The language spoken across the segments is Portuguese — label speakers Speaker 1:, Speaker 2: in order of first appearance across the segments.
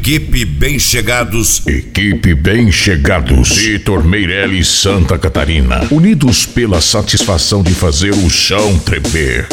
Speaker 1: Equipe Bem Chegados.
Speaker 2: Equipe Bem Chegados. Vitor Meirelles, Santa Catarina. Unidos pela satisfação de fazer o chão tremer.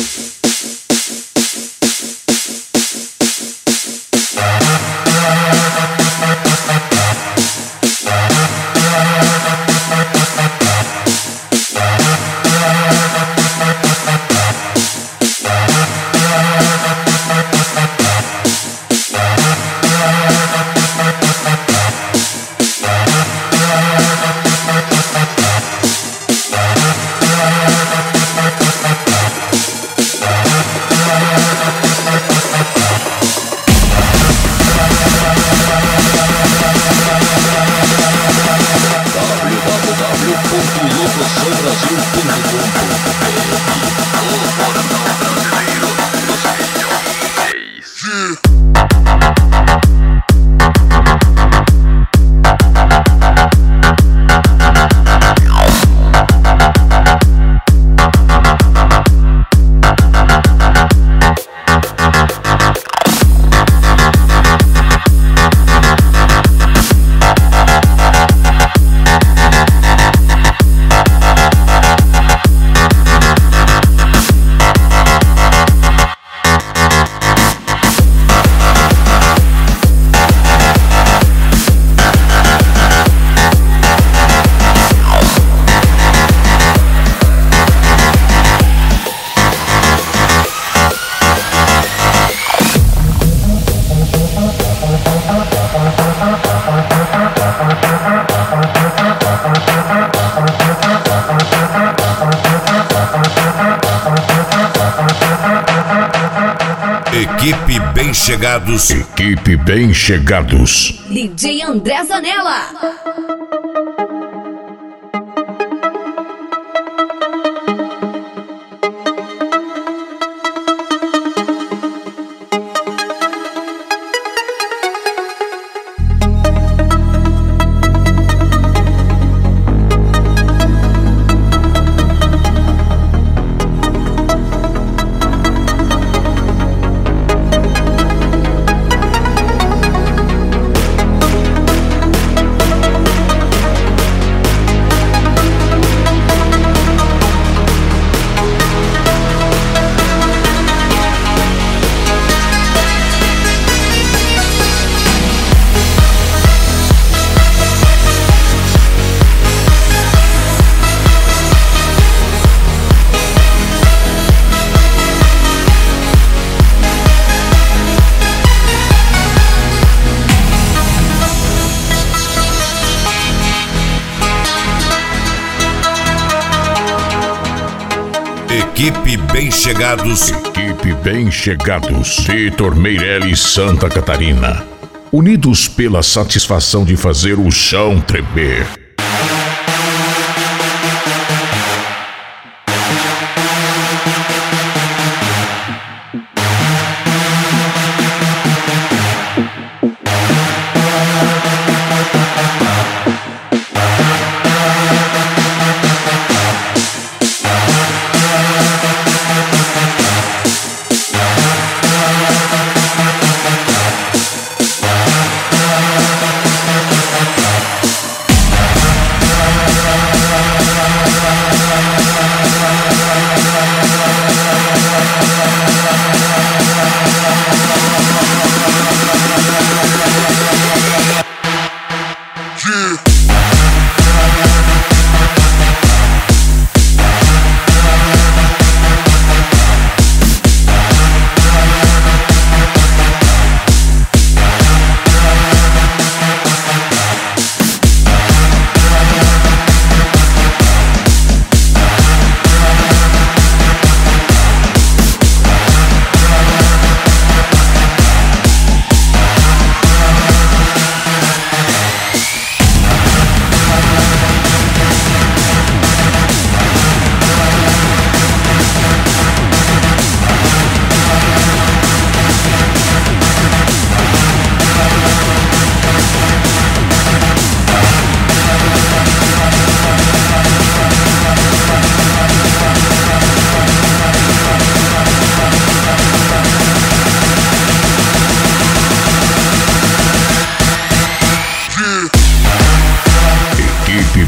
Speaker 1: Equipe Bem Chegados.
Speaker 2: Equipe Bem Chegados.
Speaker 3: DJ André Zanella.
Speaker 1: Equipe Bem Chegados.
Speaker 2: Equipe Bem Chegados. Vitor Meirelles, Santa Catarina. Unidos pela satisfação de fazer o chão tremer.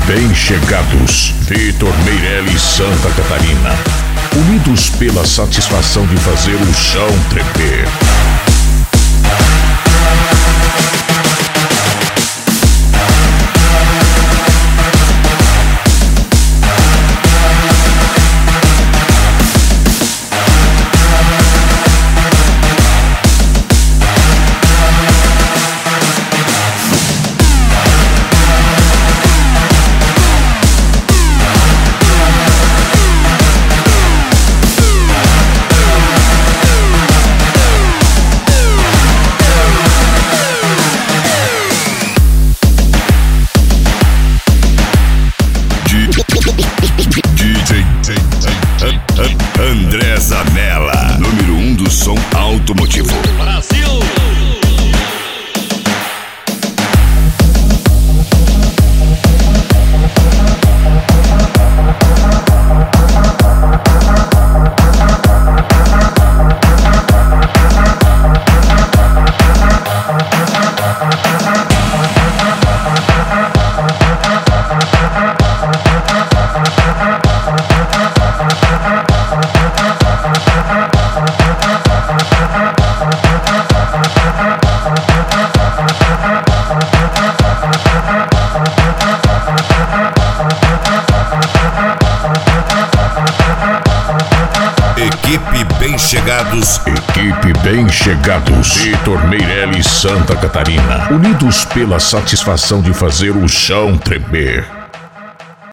Speaker 2: Bem chegados, Vitor Meirelles, Santa Catarina. Unidos pela satisfação de fazer o chão tremer.
Speaker 1: André Zanella, número 1 do som automotivo. Brasil! Equipe Bem Chegados.
Speaker 2: Equipe Bem Chegados, Vitor Meirelles, Santa Catarina. Unidos pela satisfação de fazer o chão tremer.